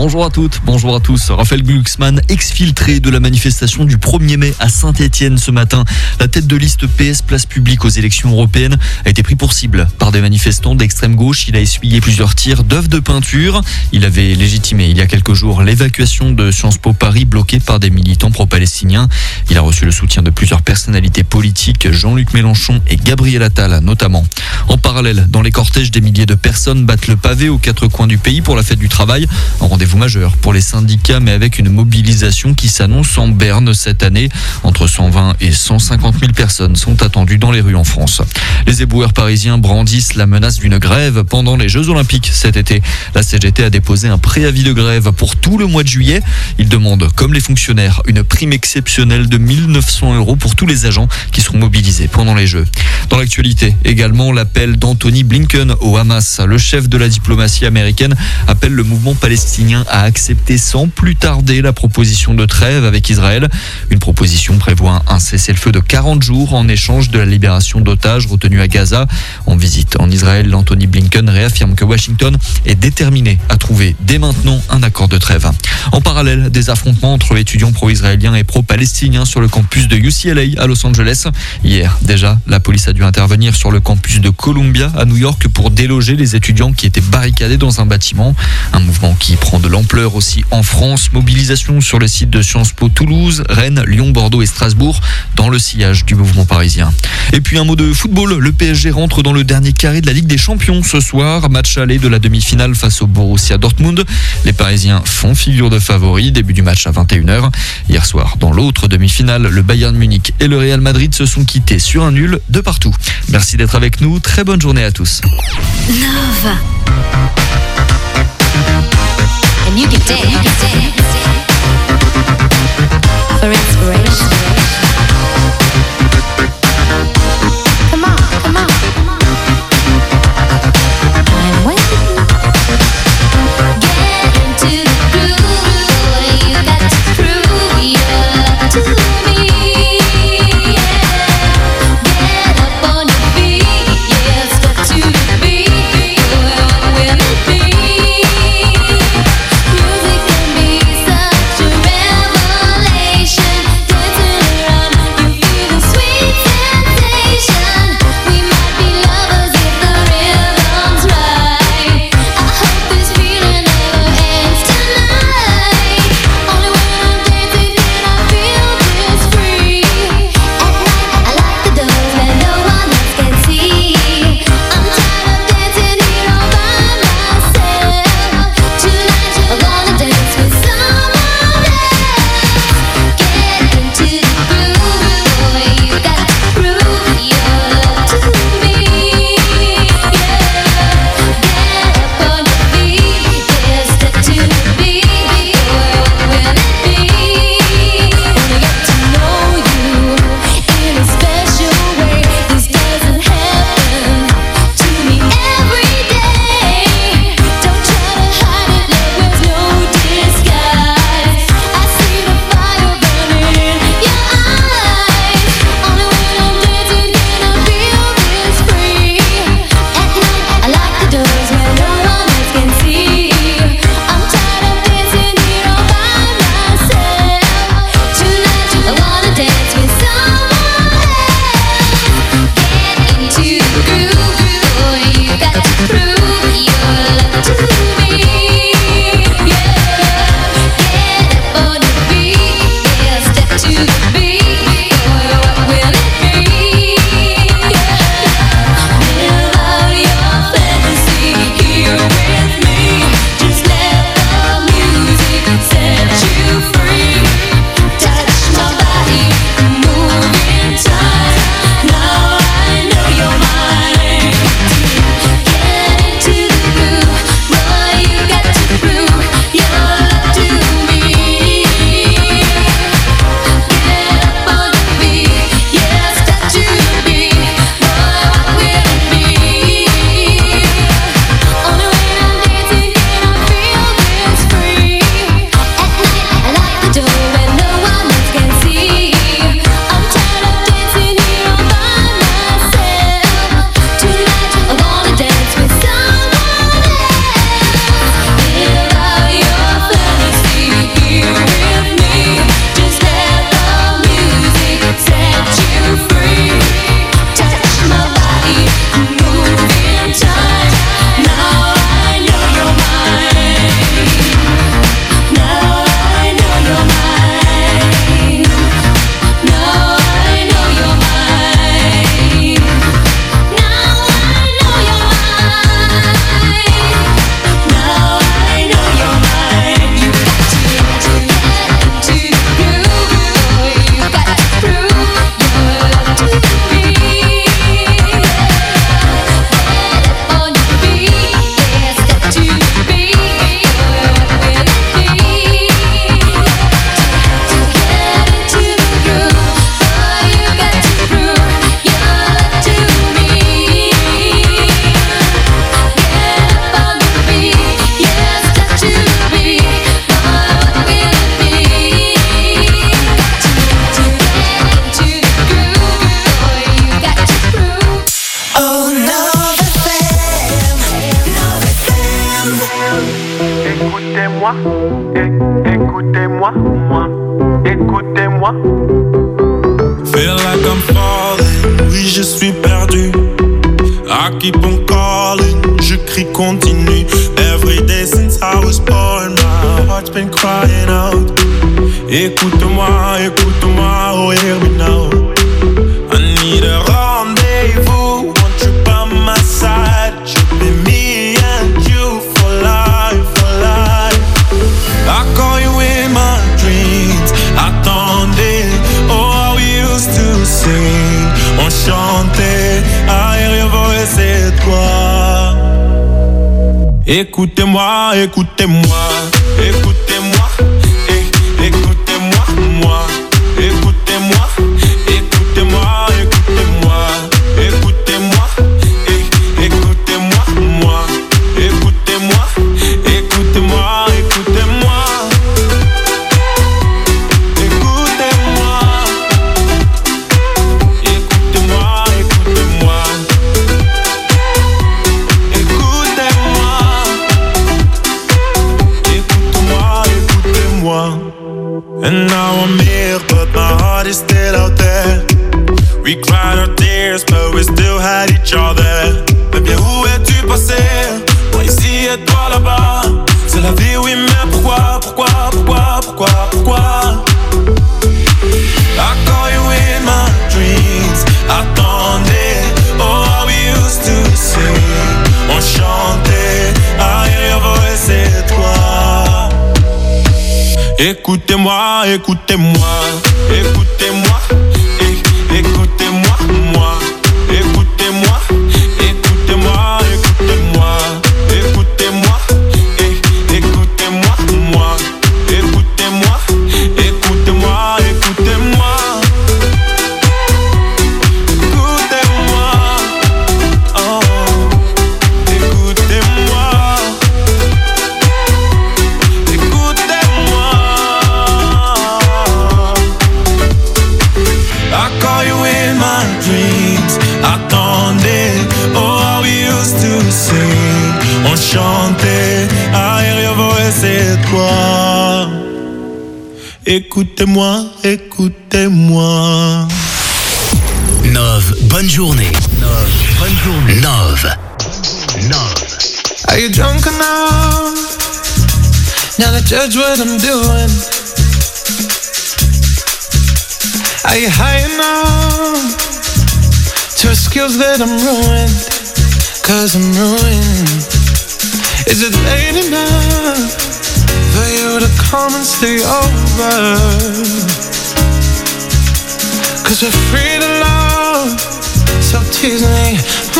Bonjour à toutes, bonjour à tous. Raphaël Glucksmann, exfiltré de la manifestation du 1er mai à Saint-Etienne ce matin. La tête de liste PS Place Publique aux élections européennes a été pris pour cible par des manifestants d'extrême gauche. Il a essuyé plusieurs tirs d'œufs de peinture. Il avait légitimé il y a quelques jours l'évacuation de Sciences Po Paris bloquée par des militants pro-palestiniens. Il a reçu le soutien de plusieurs personnalités politiques, Jean-Luc Mélenchon et Gabriel Attal notamment. En parallèle, dans les cortèges, des milliers de personnes battent le pavé aux quatre coins du pays pour la fête du travail. Un rendez-vous majeur pour les syndicats, mais avec une mobilisation qui s'annonce en berne cette année. Entre 120 et 150 000 personnes sont attendues dans les rues en France. Les éboueurs parisiens brandissent la menace d'une grève pendant les Jeux Olympiques cet été. La CGT a déposé un préavis de grève pour tout le mois de juillet. Ils demandent, comme les fonctionnaires, une prime exceptionnelle de 1 900 € pour tous les agents qui seront mobilisés pendant les Jeux. Dans l'actualité, également l'appel d'Anthony Blinken au Hamas. Le chef de la diplomatie américaine appelle le mouvement palestinien à accepter sans plus tarder la proposition de trêve avec Israël. Une proposition prévoit un cessez-le-feu de 40 jours en échange de la libération d'otages retenus à Gaza. En visite en Israël, Anthony Blinken réaffirme que Washington est déterminé à trouver dès maintenant un accord de trêve. En parallèle, des affrontements entre étudiants pro-israéliens et pro-palestiniens sur le campus de UCLA à Los Angeles. Hier, déjà, la police a dû intervenir sur le campus de Columbia à New York pour déloger les étudiants qui étaient barricadés dans un bâtiment. Un mouvement qui prend de l'ampleur aussi en France. Mobilisation sur le site de Sciences Po Toulouse, Rennes, Lyon, Bordeaux et Strasbourg dans le sillage du mouvement parisien. Et puis un mot de football. Le PSG rentre dans le dernier carré de la Ligue des Champions ce soir. Match aller de la demi-finale face au Borussia Dortmund. Les Parisiens font figure de favoris. Début du match à 21h. Hier soir, dans l'autre demi-finale, le Bayern Munich et le Real Madrid se sont quittés sur un nul de partout. Merci d'être avec nous. Très bonne journée à tous. Love. And you can dance. For inspiration. Come on, come on, come on. I'm waiting. Get into the groove. You got to prove your love to me. Yeah. Get up on your feet. Yeah, step to the beat. What will it be? Music can be so Écoutez-moi, moi, écoutez-moi. Feel like I'm falling, oui je suis perdu. I keep on calling, je crie continue. Every day since I was born, my heart's been crying out. Écoute-moi, écoute-moi, oh hear me now. I need a rendezvous, want you by my side. Should be me and you for life, for life. I call you in my dreams, attendez, oh how we used to sing. On chantait, I hear your voice, c'est toi. Écoutez-moi, écoutez-moi, écoutez-moi, écoutez-moi, moi, écoutez-moi, écoutez-moi, écoutez-moi, écoutez-moi, écoutez-moi, moi, écoutez-moi, écoutez-moi, écoutez-moi. And now I'm here, but my heart is still out there. We cried our tears, but we still had each other. Mais bien où es-tu passé? Moi ici et toi là-bas. C'est la vie, oui, mais pourquoi? I call you in my dreams. Attendez, oh how we used to sing. On chantait, I hear your voice, c'est toi. Écoutez-moi, écoutez-moi, écoutez-moi, écoutez-moi, moi, écoutez-moi, écoutez-moi, écoutez-moi, écoutez-moi, écoutez-moi, moi, écoutez-moi, écoutez-moi, écoutez-moi. On chantait, I hear your voice, c'est toi. Écoutez-moi, écoutez-moi. Nove, bonne journée. Nove, bonne journée. Nove. Are you drunk enough now to judge what I'm doing? Are you high enough to excuse that I'm ruined? 'Cause I'm ruined. Is it late enough for you to come and stay over? 'Cause we're free to love, so tease me.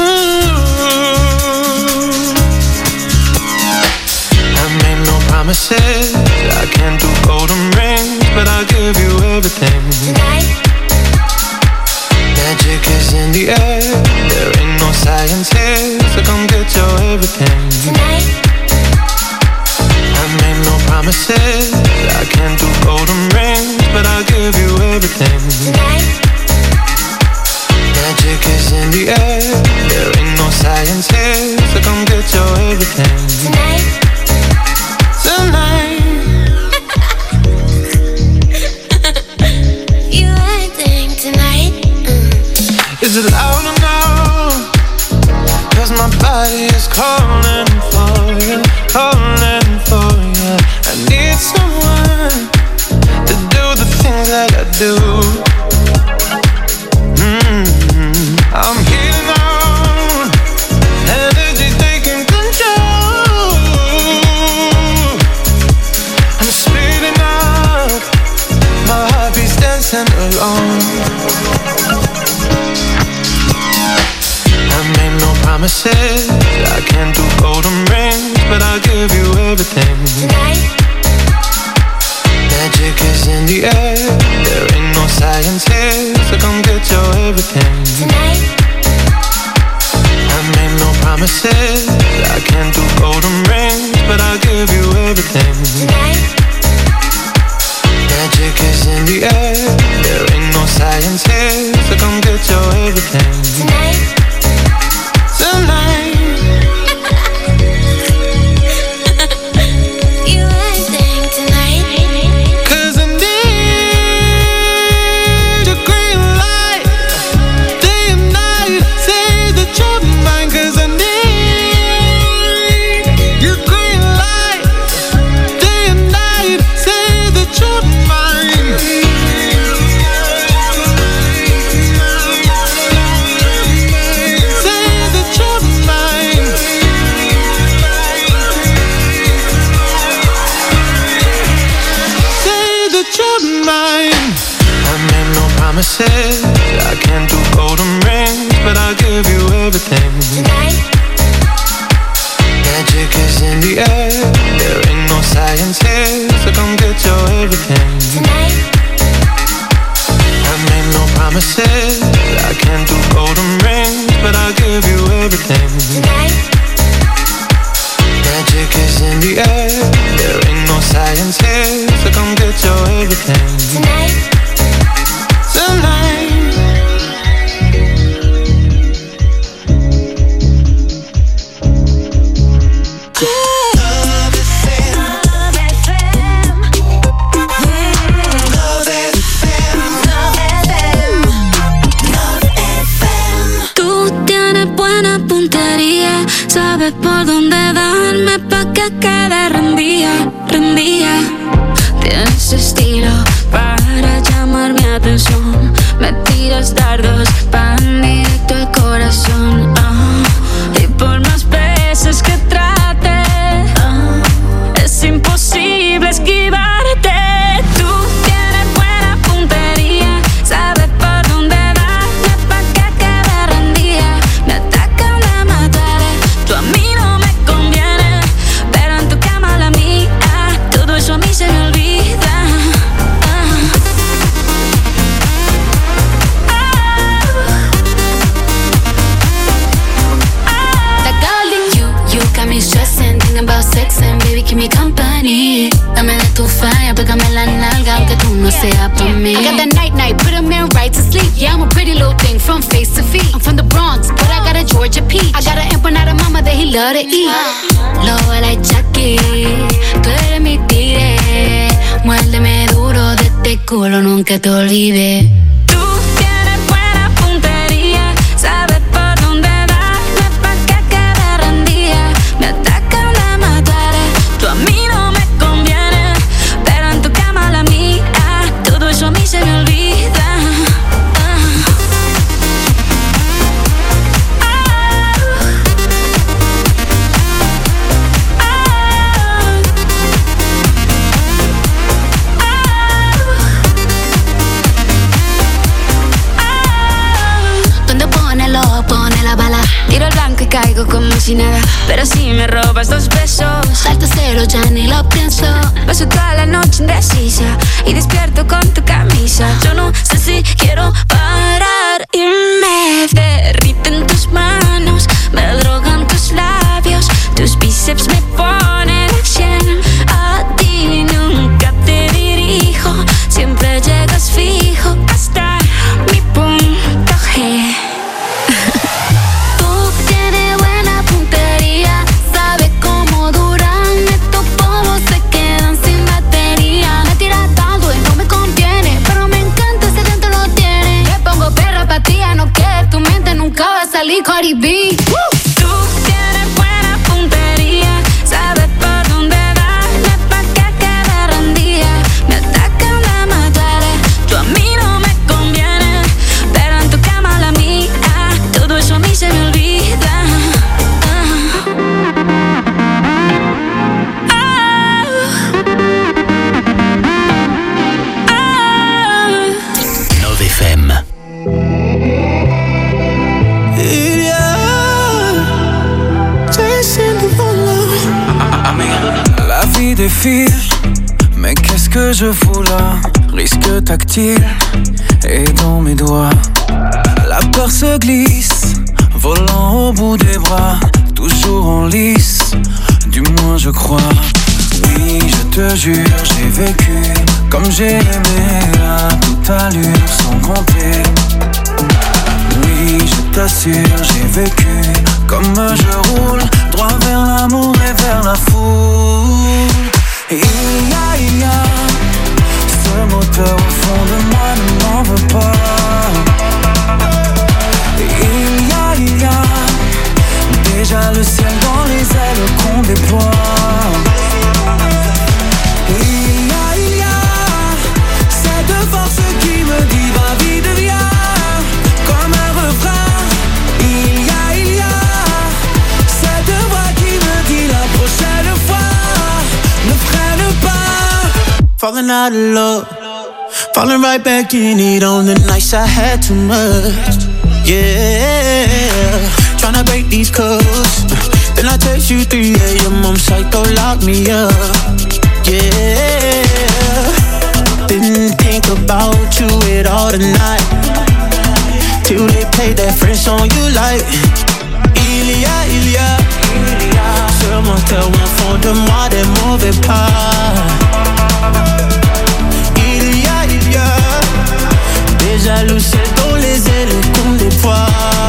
I made no promises, I can't do golden rings, but I'll give you everything. Tonight, Magic is in the air, there ain't no science here, so come get your everything. tonight, I made no promises, I can't do golden rings, but I'll give you everything. tonight, Magic is in the air, there ain't no science here, so come get your everything. tonight. Tonight, You acting tonight. is it loud enough? 'Cause my body is calling for you, calling for you. I need someone to do the things that I do. I'm heating on, energy taking control. I'm speeding up, my heart beats dancing alone. I made no promises, I can't do golden rings, but I'll give you everything. Tonight, Magic is in the air, there ain't no science here, so come get your everything. tonight, I made no promises, I can't do golden rings, but I'll give you everything. tonight, Magic is in the air, there ain't no science here, so come get your everything. tonight. Tonight, You acting tonight. you're mine. I made no promises, I can't do golden rings, but I'll give you everything. Tonight, Magic is in the air, there ain't no science here, so come get your everything. tonight, I made no promises, I can't do golden rings, but I'll give you everything. tonight, Magic is in the air, there ain't no science here, so come get your everything. tonight. Tonight. Tú tienes buena puntería, sabes por dónde darme pa' que quede rendida, rendida. Tienes estilo para llamar mi atención, me tiras dardos pan directo al corazón. Y por más veces que trate, es imposible esquivarte. Tú tienes buena puntería, sabes por dónde darme pa' que quede rendida. Me atacan a matar, tú a mí no me conviene, pero en tu cama la mía, todo eso a mí se me olvida. That girl in you got me stressing, thinking about sex and baby keep me company. Dame de tu falla, pégame la nalga aunque tú no seas pa' mí. I got that night, put a man right to sleep. Yeah, I'm a pretty little thing from face to feet. I'm from the Bronx, but I got a Georgia peach. I got an empanada mama that he love to eat. Lo like Chucky, tú eres mi tigre. Muérdeme duro de este culo, nunca te olvides. Tú tienes buena puntería, sabes por dónde darme pa' que quede rendida. Me atacan a matar, tú a mí no me conviene, pero en tu cama la mía, todo eso a mí se me olvida. Donde pone el ojo, pone la bala. Tiro el blanco y caigo como si nada, pero si me robas 2 besos, Salto cero, ya ni lo pienso. paso toda la noche indecisa y despierto con tu camisa. Yo no sé si quiero parar y me derriten tus manos, me drogan tus labios, tus bíceps me ponen a 100. A ti nunca te dirijo, siempre llegas fijo hasta mi punto G. Tú tienes buena puntería, sabes cómo duran estos polvos, se quedan sin batería. Me tiras dando y no me conviene, pero me encanta ese dentro lo tiene. Te pongo perra pa' ti, ya no que tu mente nunca va a salir Cardi B. Tú tienes buena puntería, sabes por dónde darme pa' que quede rendida. Me atacan a matar, tú a mí no me conviene, pero en tu cama la mía, todo eso a mí se me olvida. 9FM. La vie défile, mais qu'est-ce que je fous là? Risque tactile et dans mes doigts. La peur se glisse, volant au bout des bras, toujours en lice, du moins je crois. Oui, je te jure, j'ai vécu comme j'ai aimé à toute allure sans compter. Oui, je t'assure, j'ai vécu comme je roule, droit vers l'amour et vers la foule. Et il y a ce moteur au fond de moi, ne m'en veux pas. Et il y a déjà le ciel dans les ailes qu'on déploie. Et il y a cette force qui me dit va vite viens, comme un refrain. Il y a cette voix qui me dit la prochaine fois ne freine pas. Falling out of love, Falling right back in it on the nights I had too much. Yeah, tryna break these codes. Then I text you 3 a.m. I'm psycho, lock me up. Yeah, didn't think about you at all tonight. Till they played that French song you like. Il y a sur mon cœur au fond de moi des mauvais pas. Il y a des jaloux, c'est dans les ailes qu'on les voit.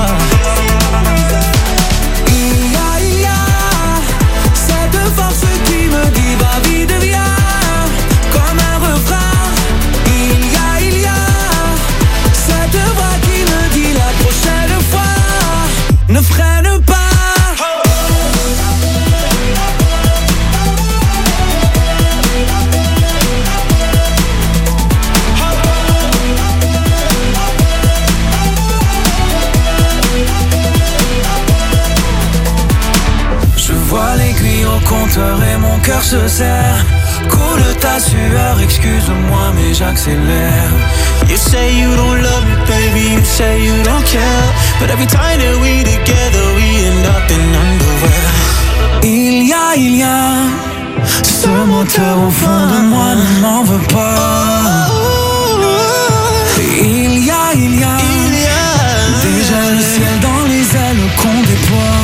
Il y a cette force qui me dit va vite viens, comme un refrain. Il y a cette voix qui me dit la prochaine fois ne freine pas. Vois l'aiguille au compteur et mon cœur se serre. Coule ta sueur, excuse-moi mais j'accélère. You say you don't love me, baby, you say you don't care. But every time that we together, we end up in underwear. Il y a ce moteur au fond de moi, ne m'en veux pas. Il y a déjà le ciel dans les ailes qu'on déploie.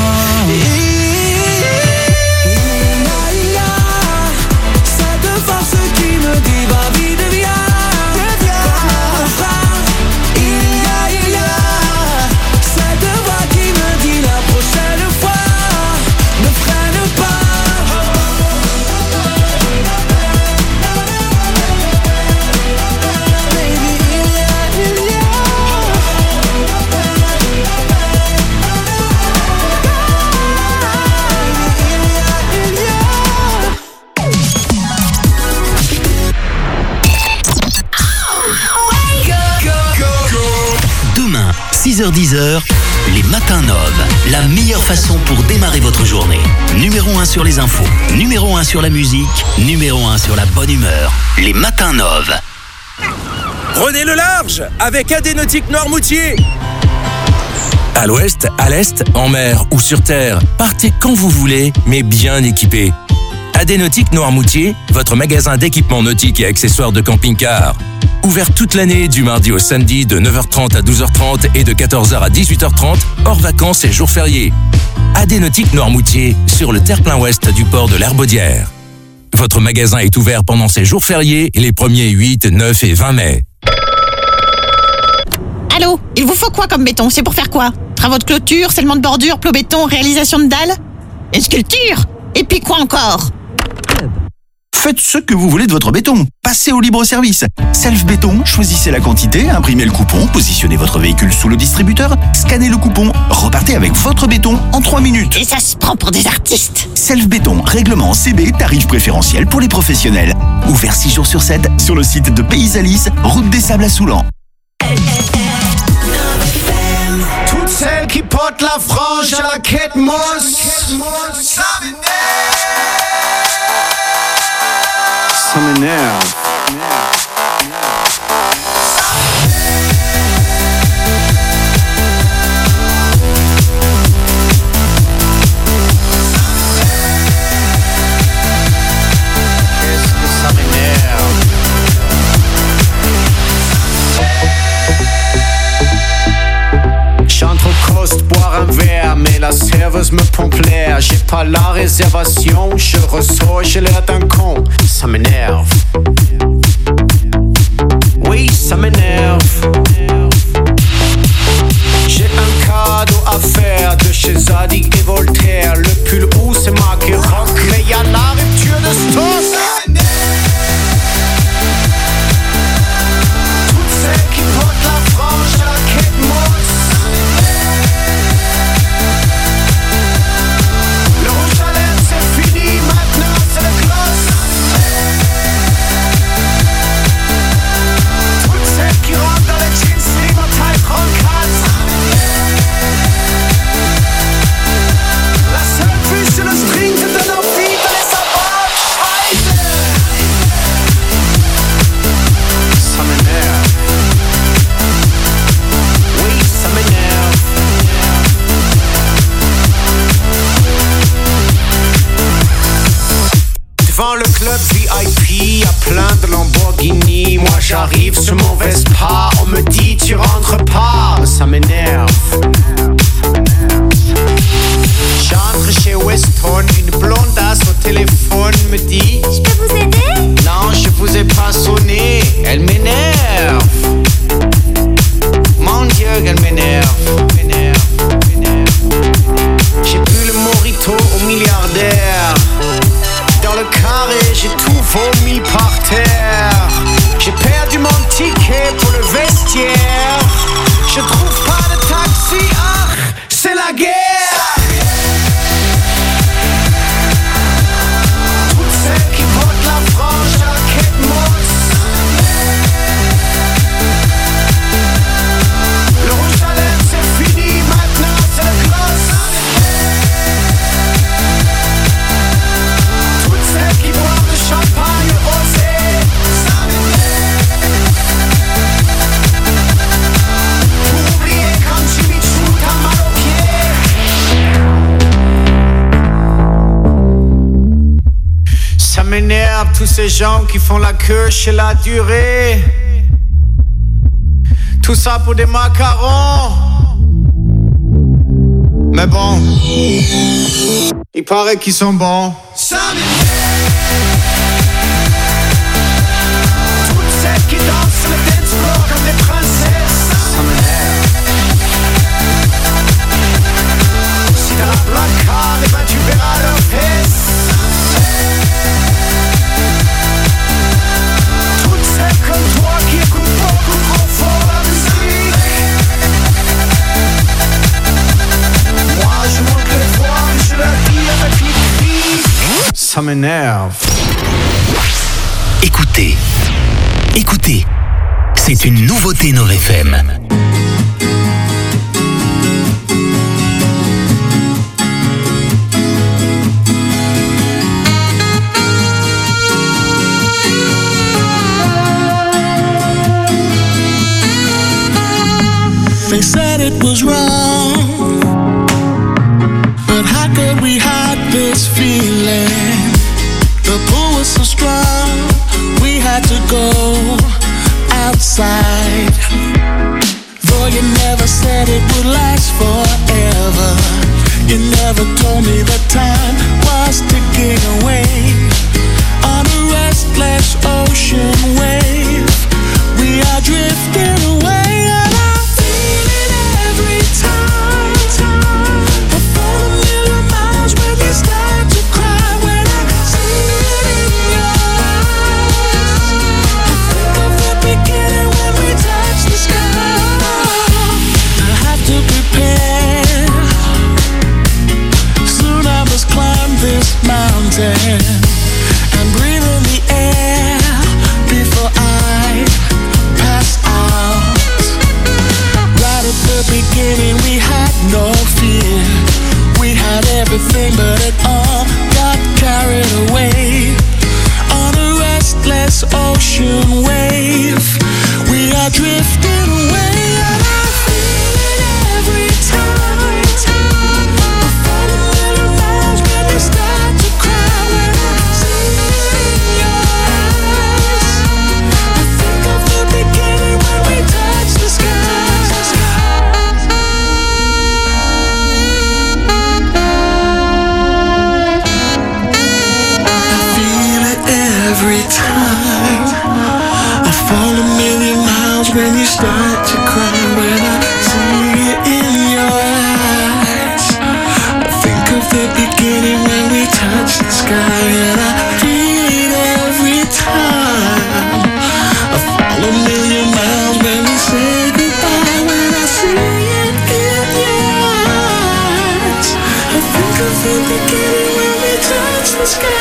Demain, 6h-10h, les matins Nove. La meilleure façon pour démarrer votre journée. Numéro 1 sur les infos, numéro 1 sur la musique, numéro 1 sur la bonne humeur. Les matins Nove. Prenez le large avec AD Nautique Noirmoutier. À l'ouest, à l'est, en mer ou sur terre, partez quand vous voulez, mais bien équipé. AD Nautique Noirmoutier, votre magasin d'équipements nautiques et accessoires de camping-car. Ouvert toute l'année, du mardi au samedi, de 9h30 à 12h30 et de 14h à 18h30, hors vacances et jours fériés. AD Nautique Noirmoutier, sur le terre-plein ouest du port de l'Herbaudière. Votre magasin est ouvert pendant ces jours fériés, les premiers 8, 9 et 20 mai. Allô, il vous faut quoi comme béton? C'est pour faire quoi? Travaux de clôture, scellement de bordure, plots béton, réalisation de dalles? Une sculpture? Et puis quoi encore? Faites ce que vous voulez de votre béton. Passez au libre service. Self Béton, choisissez la quantité, imprimez le coupon, positionnez votre véhicule sous le distributeur, scannez le coupon, repartez avec votre béton en 3 minutes. Et ça se prend pour des artistes. Self Béton, règlement CB, tarif préférentiel pour les professionnels. Ouvert 6 jours sur 7 sur le site de Pays Alice, route des Sables à Soulan. Toutes celles qui portent la frange à la quête mosse. Ça m'énerve. Qu'est-ce que ça m'énerve. J'entre au coast boire un verre, mais la serveuse me pompe l'air. J'ai pas la réservation, je ressors, j'ai l'air d'un con. Ça m'énerve. Oui, ça m'énerve. J'ai un cadeau à faire de chez Zadig et Voltaire. Le pull où c'est marqué rock, mais y'a la rupture de stock. Toutes celles qui portent la frange à la quête mosse. Le rouge à lèvres c'est fini, maintenant c'est le gloss. j'arrive sur mon Vespa, on me dit tu rentres pas, ça m'énerve. J'entre chez Weston, une blondasse au téléphone me dit je peux vous aider? Non, je vous ai pas sonné, elle m'énerve. Mon Dieu, qu'elle m'énerve. J'ai bu le mojito au milliardaire. Dans le carré, j'ai tout vomi par terre. J'ai perdu mon ticket pour le vestiaire. Je trouve pas de taxi, ah, c'est la guerre. Toutes celles qui portent la frange à la quête mousse. Le rouge à lèvres c'est fini, maintenant c'est le gloss. Toutes celles qui boivent le champagne rosé. Pour oublier quand Jimmy Choo t'a mal aux pieds. Ça m'énerve tous ces gens qui font la queue chez la durée. Tout ça pour des macarons. Mais bon, il paraît qu'ils sont bons. Ça toutes celles qui dansent le dance floor comme des princesses. Ça m'énerve. Si t'as la placard, et ben tu verras leurs fesses. Toutes celles comme toi qui écoutent beaucoup trop fort la musique. Moi je monte les voix, je la dis avec les cris. Ça m'énerve. Écoutez, c'est une nouveauté Nove FM. They said it was wrong, but how could we hide this feeling? The pull was so strong, we had to go outside. Though you never said it would last forever, you never told me that time was ticking away. On a restless ocean wave, we are drifting away. And I feel it every time. I fall a million miles when you start to cry. When I see it in your eyes, I think of the beginning when we touch the sky. I have to prepare, soon I must climb this mountain and breathe in the air before I pass out. Right at the beginning we had no fear, we had everything but it all got carried away. On a restless ocean wave, we are drifting away. And I feel it every time. I fall a million miles when you start to cry. When I see it in your eyes, I think of the beginning when we touch the sky. I feel it every time. I fall a million miles when you start to cry. When I see it in your eyes, I think of the beginning when we touch the sky. And I feel it every time. I fall a million miles when we say goodbye. When I see it in your eyes, I think of the beginning when we touch the sky.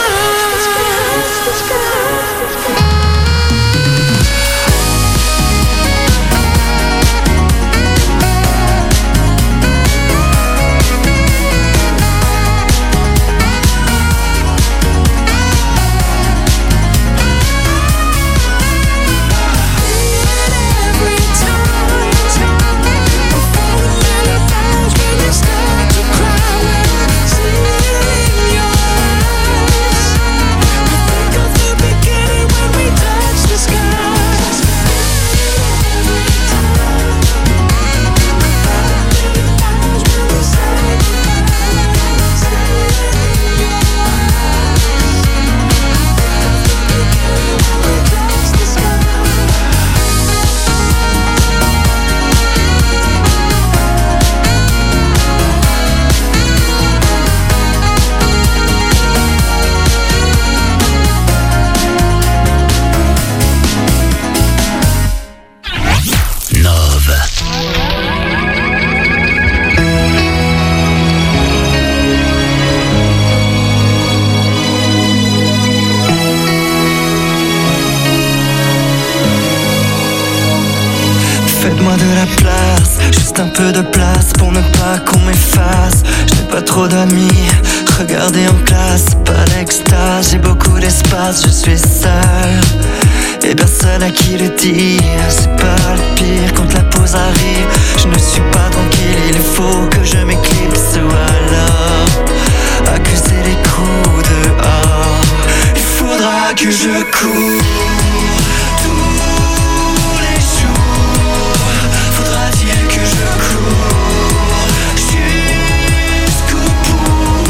Faites-moi de la place, juste un peu de place pour ne pas qu'on m'efface. Je n'ai pas trop d'amis, regardez en classe, pas d'extase. J'ai beaucoup d'espace, je suis seul et personne à qui le dire. C'est pas le pire quand la pause arrive. Je ne suis pas tranquille, il faut que je m'éclipse ou alors accuser les coups dehors. Il faudra que je cours tous les jours. Faudra-t-il que je cours jusqu'au bout.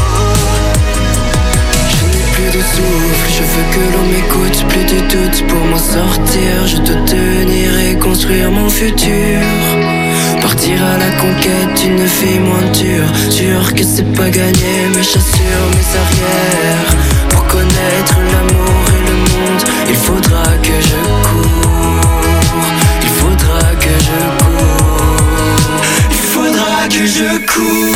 Je n'ai plus de souffle, je veux que l'on m'écoute. Plus de doute pour m'en sortir. Je dois tenir et construire mon futur. Partir à la conquête d'une fille moins dure. Sûr que c'est pas gagné, mes chassures, mes arrières. Pour connaître l'amour et le monde, il faudra que je cours. Il faudra que je cours. Il faudra que je cours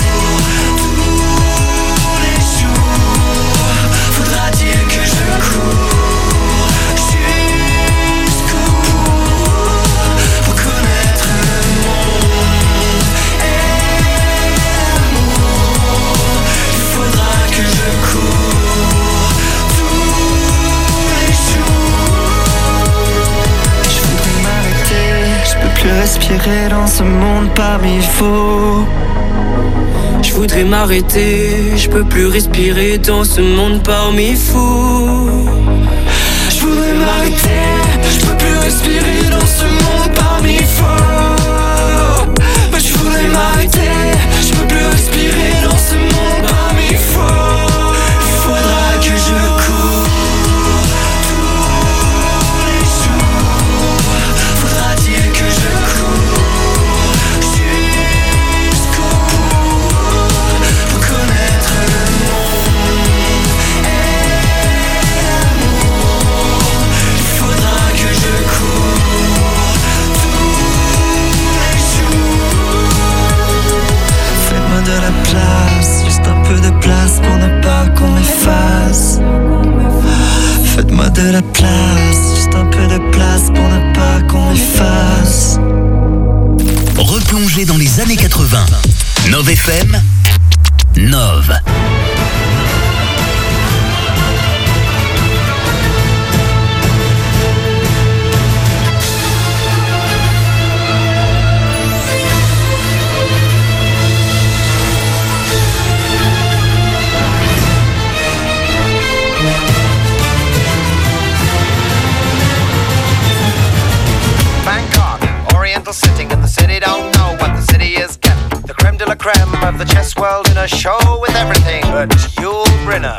tous les jours. Faudra-t-il que je cours jusqu'au bout pour connaître le monde et l'amour. Il faudra que je cours tous les jours. Je voudrais m'arrêter, je peux plus respirer dans ce monde parmi faux. Je voudrais m'arrêter, je peux plus respirer dans ce monde parmi fous. Je voudrais m'arrêter, je peux plus respirer dans ce monde parmi faux. Mais je voudrais m'arrêter, je peux plus respirer dans ce monde parmi faux. Il faudra que je cours tous les jours. Faudra-t-il que je cours jusqu'au bout pour connaître le monde et l'amour. Il faudra que je cours tous les jours. Faites-moi de la place, juste un peu de place pour ne pas qu'on m'efface. Faites-moi de la place, juste un peu de place pour ne pas qu'on m'efface. Replongez dans les années 80. Nove FM, Nove. Bangkok, Oriental sitting in the city, don't know what the city is getting. The creme de la creme of the chess world in a show with everything but Yul Brynner.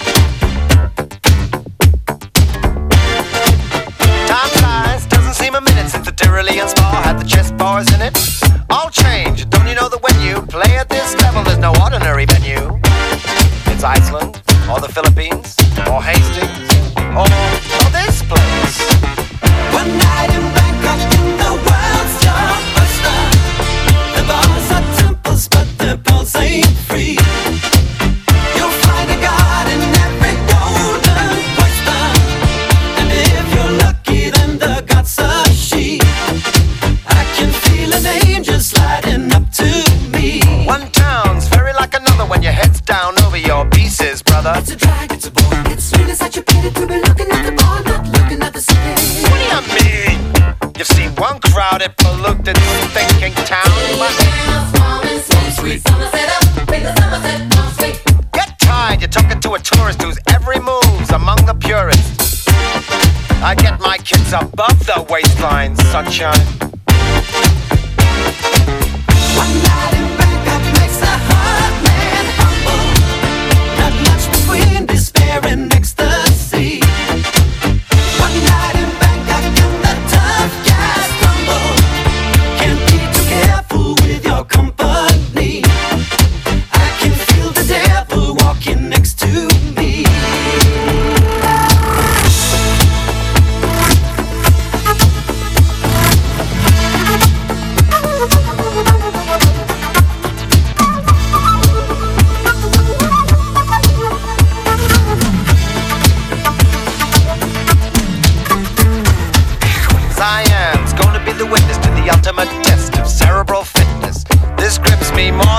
Time flies, doesn't seem a minute since the Tyrolean Spa had the chess bars in it. All change, don't you know that when you play at this level, there's no ordinary venue? It's Iceland, or the Philippines, or Hastings, or this place. One night in Bangkok in the world's blockbuster. The bars are temples, but the balls ain't free. You'll find a god in every golden oyster, and if you're lucky, then the god's a she. I can feel an angel sliding up to me. One town's very like another when your head's down over your pieces, brother. It's a drag, it's a bore, it's really such a pity to be looking at the bar, not looking at the city. What do you mean? You've seen one crowded, polluted, thinking town. Get tired, you're talking to a tourist whose every move's among the purists. I get my kids above the waistline, sunshine. One night in Bangkok makes a hard man humble. Not much between despair and ecstasy. One night in Bangkok and the tough guys crumble. Can't be too careful with your company. I can feel the devil walking next to me.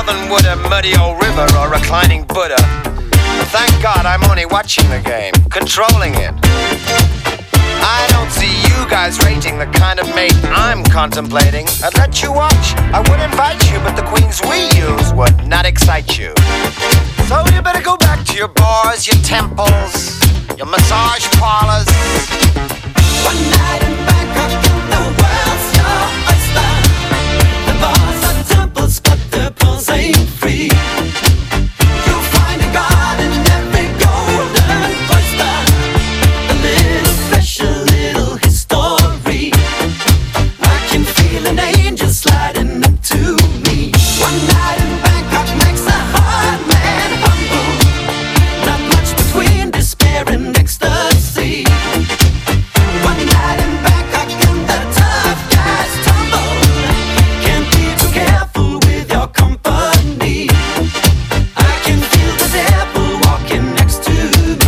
than would a muddy old river or reclining Buddha. Thank God I'm only watching the game, controlling it. I don't see you guys rating the kind of mate I'm contemplating. I'd let you watch, I would invite you, but the queens we use would not excite you. So you better go back to your bars, your temples, your massage parlors. One night in Bangkok, the world's your oyster. The bars are temples, but the pulse ain't free. You'll find a god in every golden oyster. A little flesh, a little history. I can feel an angel sliding up to me. One night in Bangkok makes a hard man humble. Not much between despair and ecstasy. One night in Bangkok and the tough guys tumble. Can't be too careful with your company. I can feel the devil walking next to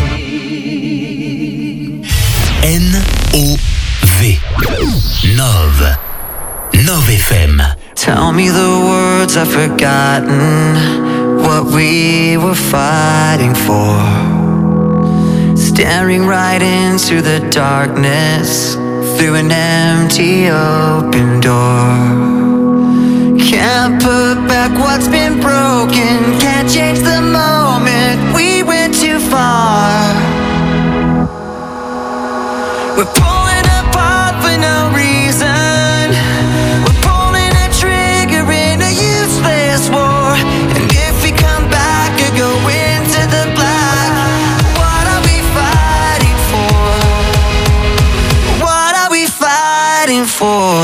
me. N-O-V Nove Nove FM. Tell me the words I've forgotten, what we were fighting for. Staring right into the darkness, through an empty open door. Can't put back what's been broken, can't change the moment, we went too far. We're pulling apart for no reason. We're pulling a trigger in a useless war. And if we come back or go into the black, what are we fighting for? What are we fighting for?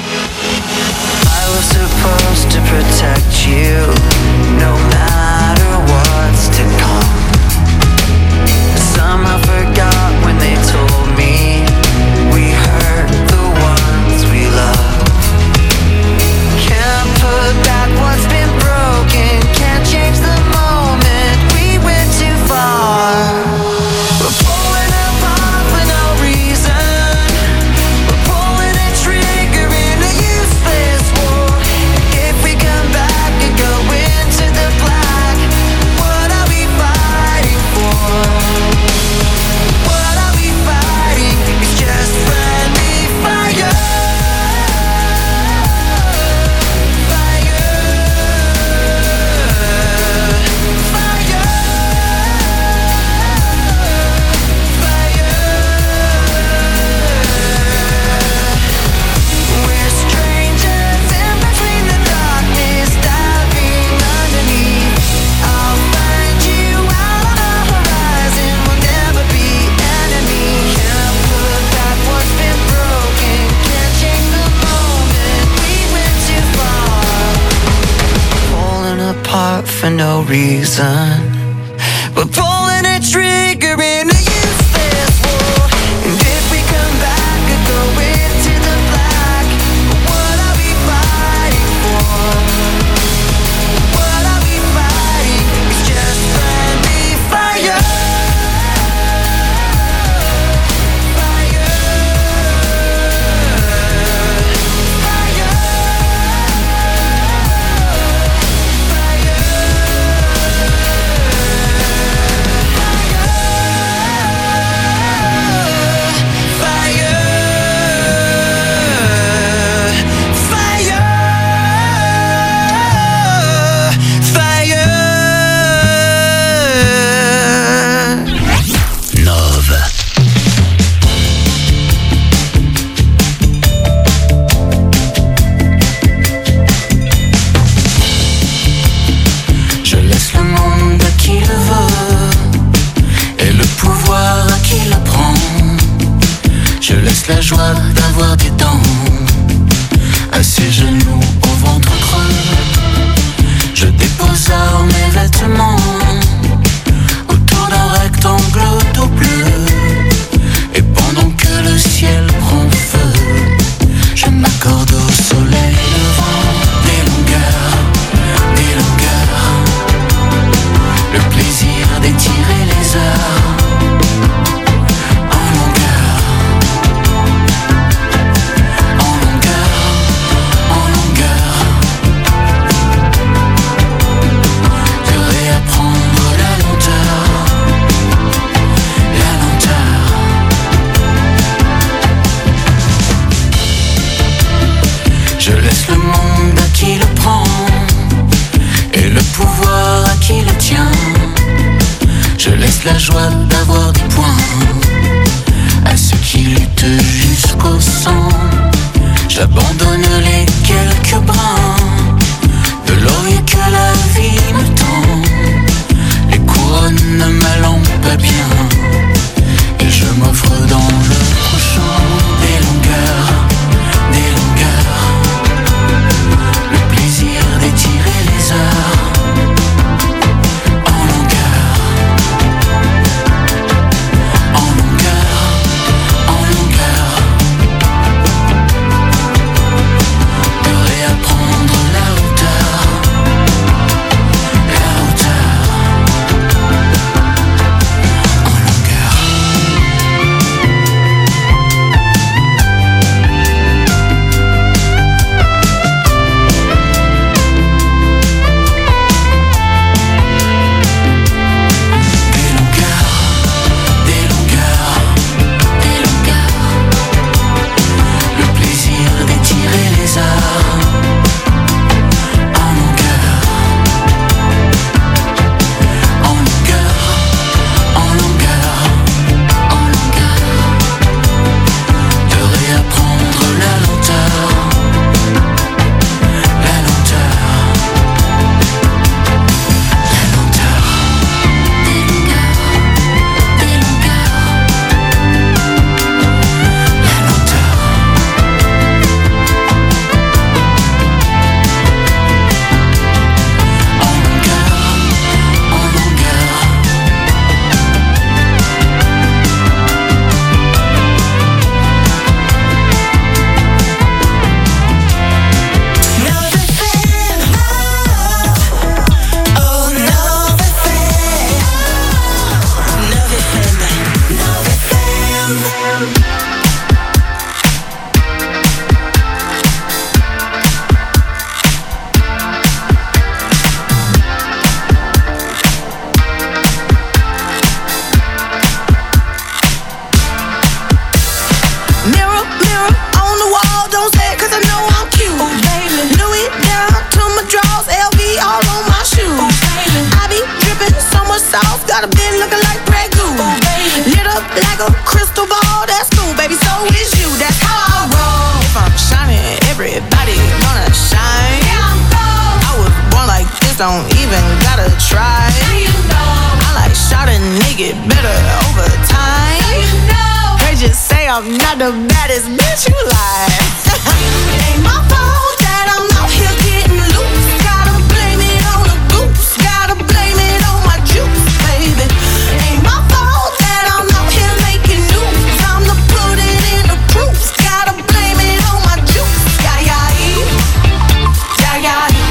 I was supposed to protect you, no matter what's to come. Somehow forgot when they told me we hurt the ones we love. Can't put back what's been broken, can't change the moment, we went too far. We're pulling apart for no reason. We're pulling a trigger in a useless war. If we come back and go into the black, what are we fighting for? What are we fighting? It's just friendly fire. We're strangers in between the darkness, diving underneath. I'll find you out on the horizon, we'll never be enemies. Can't put back what's been broken, can't change the moment, we went too far. Pulling apart for no reason. We're pulling a trigger in a useless war. And if we come back or go into the black, what are we fighting for? What are we fighting? It's just friendly fire. Nove. Je laisse le monde à qui le veut et le pouvoir à qui le prend. Je laisse la joie d'avoir des dents à ses genoux au ventre creux. Je dépose mes vêtements autour d'un rectangle tout bleu. Et pendant que le ciel prend feu, je m'accorde au soleil levant des longueurs. Le plaisir d'étirer les heures en longueur. Je laisse le monde à qui le prend et le pouvoir à qui le tient. Je laisse la joie d'avoir des points à ceux qui luttent jusqu'au sang. J'abandonne les quelques brins de laurier que la vie me tend. Les couronnes m'allant pas bien et je m'offre dans le prochain des longueurs, le plaisir d'étirer les heures. Don't even gotta try. I like shot and nigga better over time. They just say I'm not the baddest bitch you like. Ain't my fault that I'm out here getting loose. Gotta blame it on the goose. Gotta blame it on my juice, baby. Ain't my fault that I'm out here making news. I'm the put it in the proof. Gotta blame it on my juice. Yeah, yeah, yeah, yeah, yeah.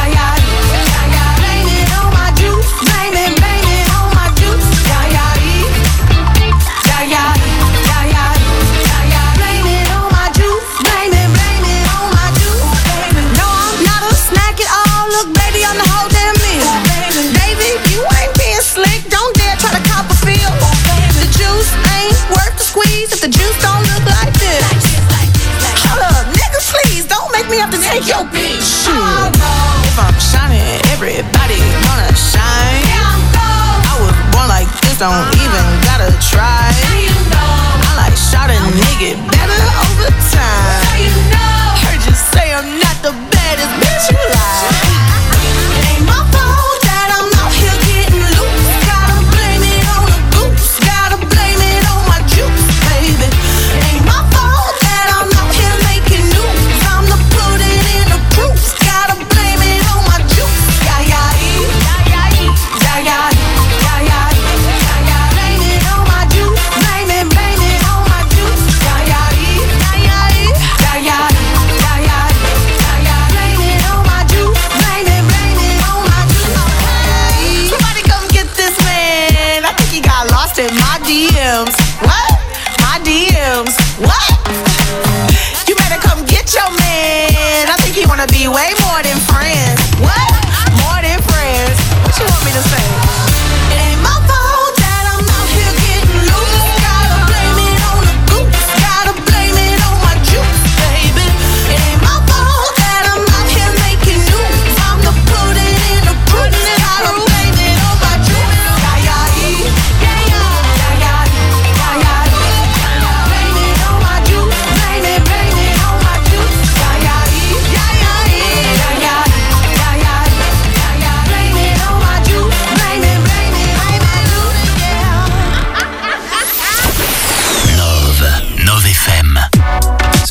If the juice don't look like this, hold up, nigga, please don't make me have to take your bitch. If I'm shining, everybody gonna shine. I was born like this, don't even gotta try. I like shot a nigga better over time. Heard you say I'm not the baddest bitch you like. Ain't my fault that I'm out here getting loose. Gotta blame it on the goose. Gotta blame it on my juice. Ain't my fault that I'm out here making news. I'm the put it in the proof. Gotta blame it on my juice. Yeah, yeah, yeah, yeah, yeah, yeah, yeah, yeah, yeah. Blame it on my juice. Blame it on my juice. Yeah, yeah, yeah.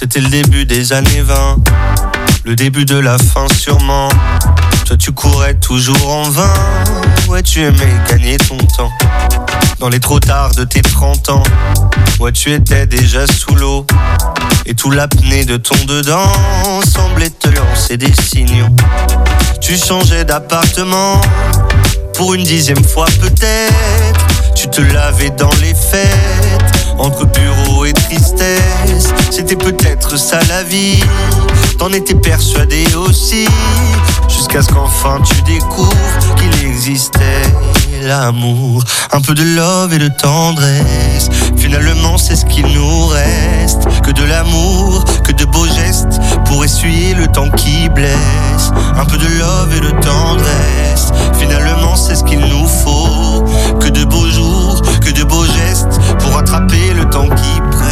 C'était le début des années 20, le début de la fin sûrement. Toi tu courais toujours en vain, ouais tu aimais gagner ton temps. Dans les trop tard de tes 30 ans, ouais tu étais déjà sous l'eau. Et tout l'apnée de ton dedans semblait te lancer des signaux. Tu changeais d'appartement, pour une 10e fois peut-être. Tu te lavais dans les fêtes, entre bureau et tristesse. C'était peut-être ça la vie, t'en étais persuadé aussi. Jusqu'à ce qu'enfin tu découvres qu'il existait l'amour. Un peu de love et de tendresse, finalement c'est ce qu'il nous reste. Que de l'amour, que de beaux gestes, pour essuyer le temps qui blesse. Un peu de love et de tendresse, finalement c'est ce qu'il nous faut. Que de beaux jours, que de beaux gestes, pour attraper le temps qui presse.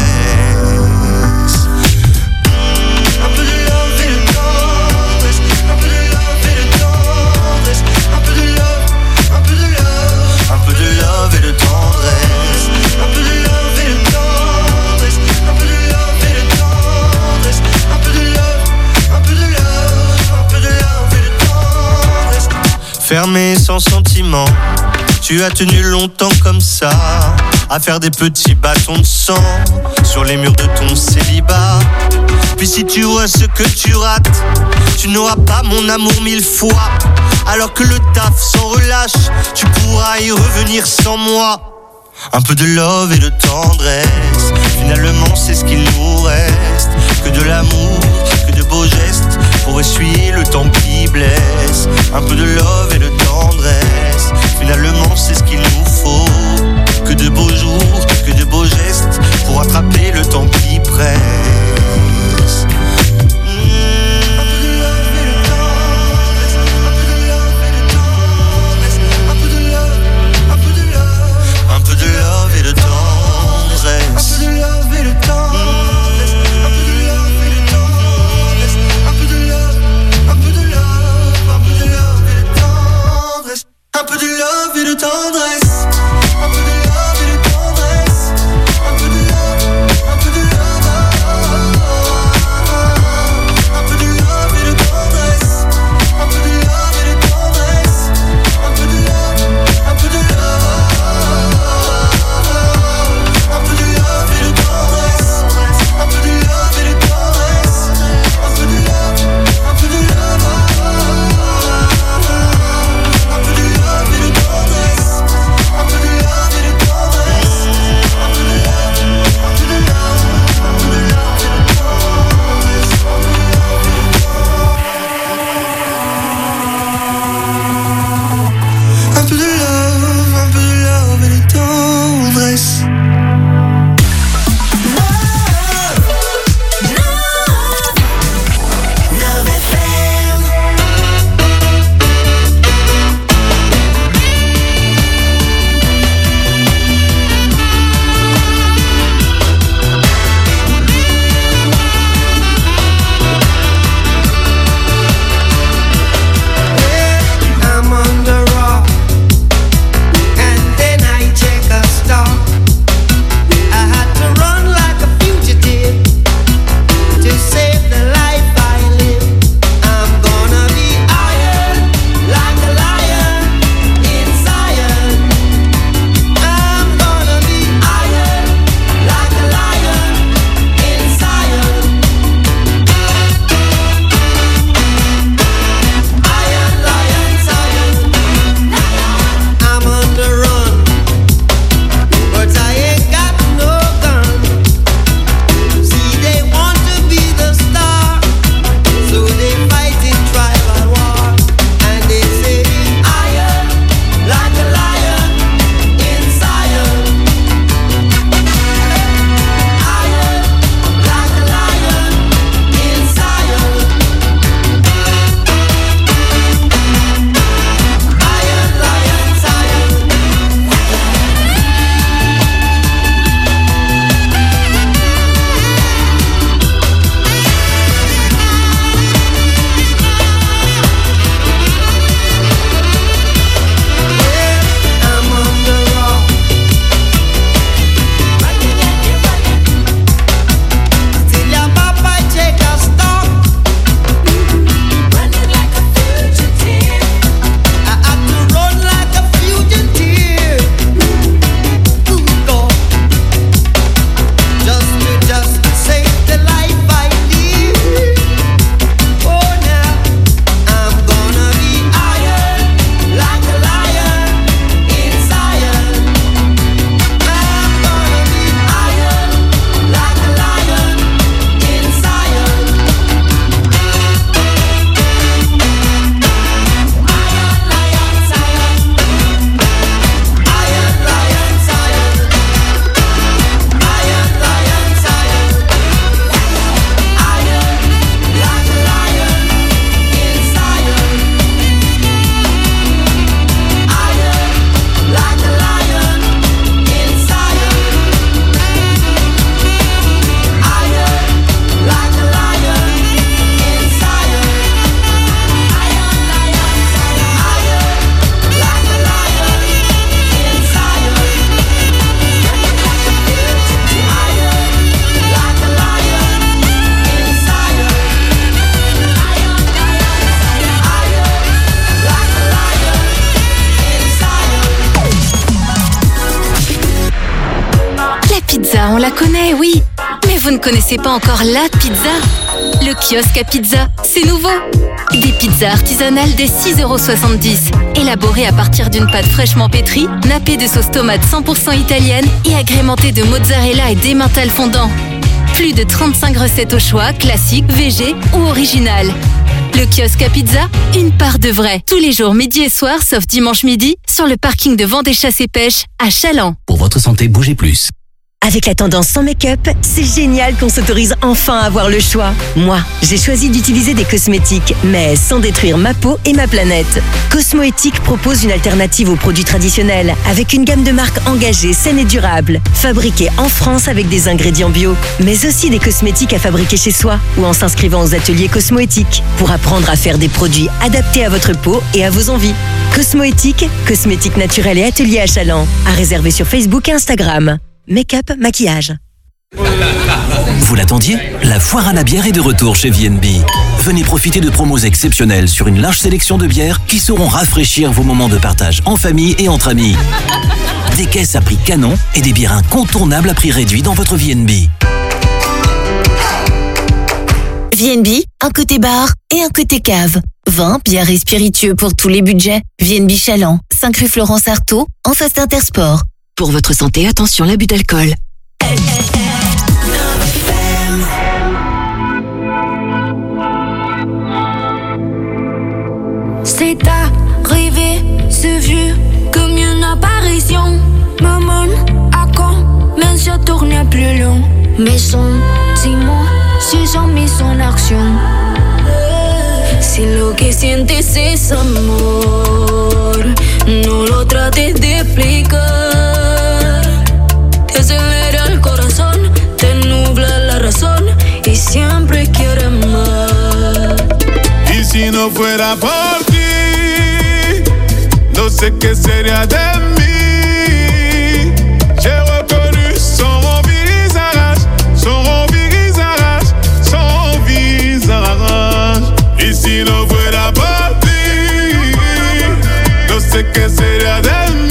Un peu de love et de tendresse, un peu de love et de tendresse, un peu de love, un peu de love, un peu de love et de tendresse, un peu de love et de tendresse, un peu de love et de tendresse, un peu de love, un peu de love, un peu de love et de tendresse. Fermé sans sentiment, tu as tenu longtemps comme ça, à faire des petits bâtons de sang sur les murs de ton célibat. Puis si tu vois ce que tu rates, tu n'auras pas mon amour 1000 fois. Alors que le taf s'en relâche, tu pourras y revenir sans moi. Un peu de love et de tendresse, finalement c'est ce qu'il nous reste. Que de l'amour, que de beaux gestes, pour essuyer le temps qui blesse. Un peu de love et de tendresse, finalement c'est ce qu'il nous faut. Que de beaux jours, que de beaux gestes, pour attraper le temps qui presse. on la connaît, oui. Mais vous ne connaissez pas encore la pizza. Le kiosque à pizza, c'est nouveau. Des pizzas artisanales dès 6,70 €. Élaborées à partir d'une pâte fraîchement pétrie, nappée de sauce tomate 100% italienne et agrémentée de mozzarella et d'emmental fondant. Plus de 35 recettes au choix, classiques, végé ou originales. Le kiosque à pizza, une part de vrai. Tous les jours, midi et soir, sauf dimanche midi, sur le parking de Vendée Chasse et Pêche à Chaland. Pour votre santé, bougez plus. Avec la tendance sans make-up, c'est génial qu'on s'autorise enfin à avoir le choix. Moi, j'ai choisi d'utiliser des cosmétiques, mais sans détruire ma peau et ma planète. Cosmoéthique propose une alternative aux produits traditionnels, avec une gamme de marques engagées, saines et durables, fabriquées en France avec des ingrédients bio, mais aussi des cosmétiques à fabriquer chez soi ou en s'inscrivant aux ateliers Cosmoéthique pour apprendre à faire des produits adaptés à votre peau et à vos envies. Cosmoéthique, cosmétiques naturels et ateliers à Chaland, à réserver sur Facebook et Instagram. Make-up, maquillage. Vous l'attendiez ? La foire à la bière est de retour chez VNB. Venez profiter de promos exceptionnelles sur une large sélection de bières qui sauront rafraîchir vos moments de partage en famille et entre amis. Des caisses à prix canon et des bières incontournables à prix réduit dans votre VNB. VNB, un côté bar et un côté cave. Vin, bière et spiritueux pour tous les budgets. VNB Chaland, 5 rue Florence Artaud, en face d'Intersport. Pour votre santé, attention, l'abus d'alcool. C'est arrivé, c'est vu comme une apparition. Maman, à quand même ça tourne plus long. Mes sentiments se sont mis en action. Si lo que sientes es amor, no lo trates de explicar. Te acelera el corazón, te nubla la razón y siempre quieres más. Y si no fuera por ti, no sé qué sería de mí. J'ai reconnu son visage, son visage, son visage. Y si no fuera por ti, no sé qué sería de mí.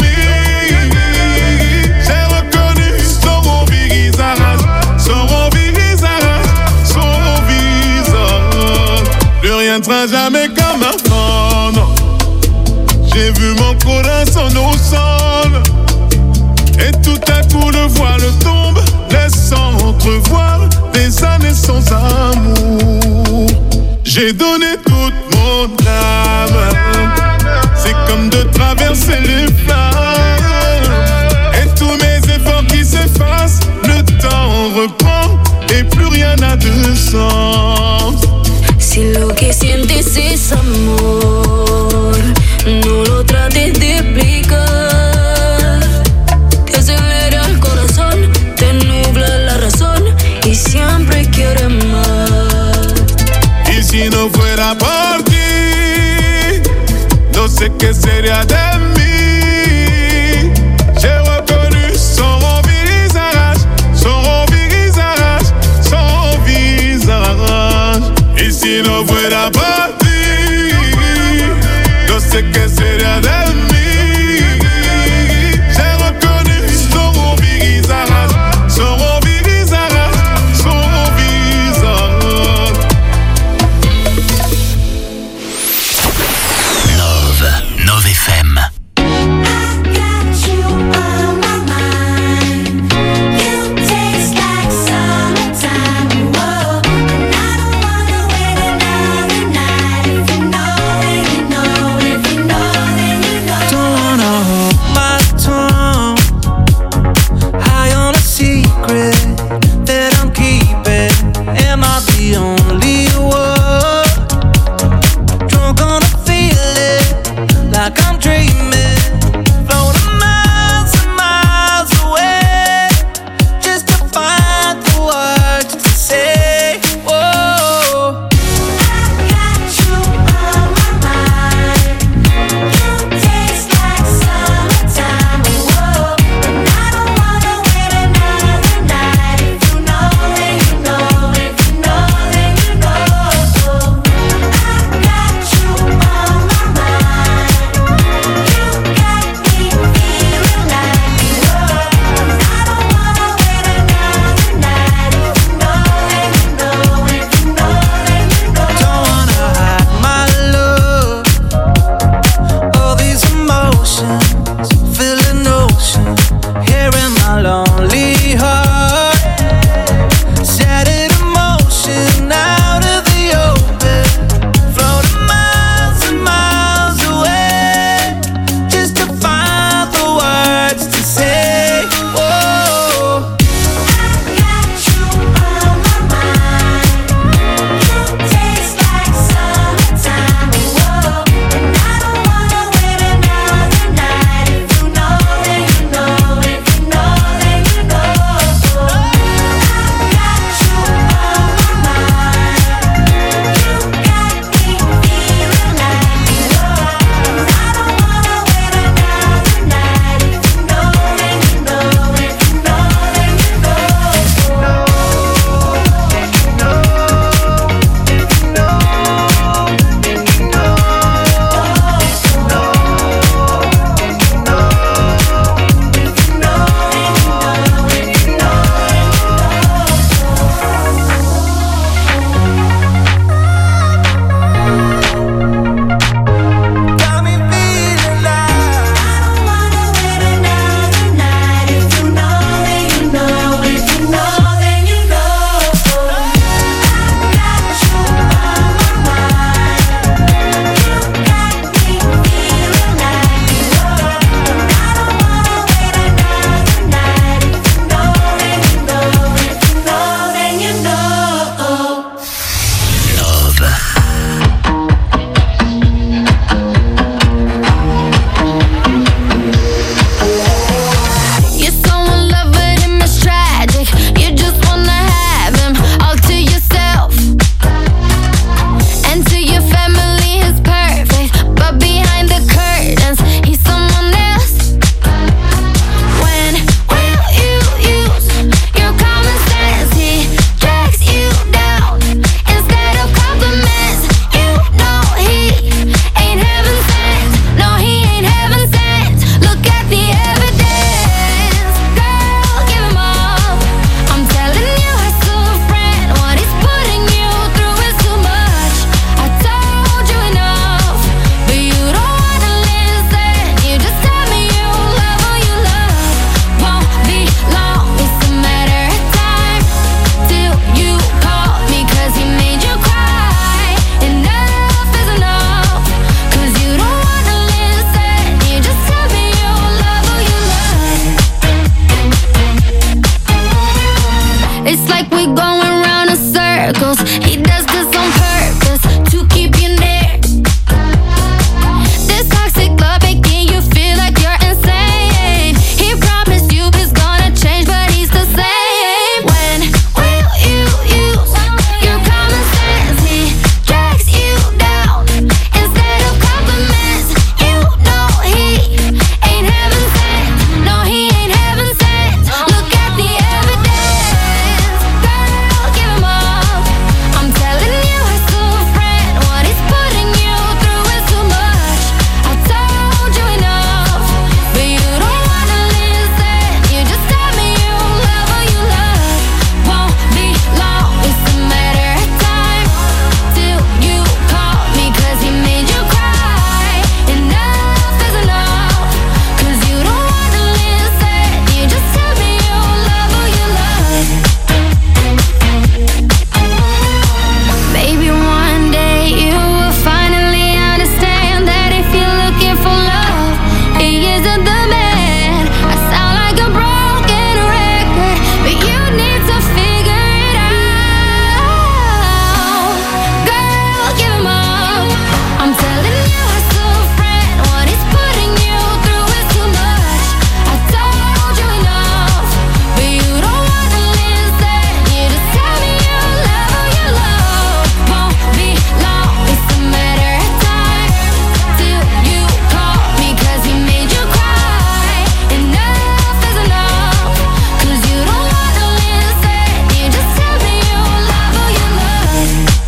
Ne sera jamais comme avant, non. J'ai vu mon corazon au sol, et tout à coup le voile tombe, laissant entrevoir des années sans amour. J'ai donné toute mon âme, c'est comme de traverser les flammes, et tous mes efforts qui s'effacent, le temps reprend, et plus rien n'a de sens. Si lo que sientes es amor, no lo trates de explicar. Te acelera el corazón, te nubla la razón y siempre quieres más. Y si no fuera por ti, no sé qué sería de mí. J'ai reconnu son visage, son visage, son visage. Y si no fuera por ti, no sé qué sería de mí. J'ai reconnu son visage, son visage, son visage. Nove FM. circles. He does this on purpose.